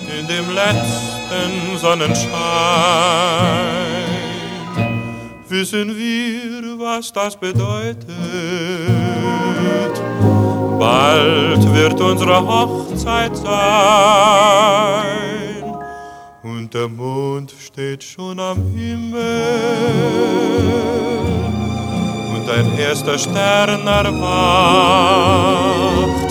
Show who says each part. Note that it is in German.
Speaker 1: in dem letzten Sonnenschein wissen wir, was das bedeutet. Bald wird unsere Hochzeit sein und der Mond steht schon am Himmel und ein erster Stern erwacht.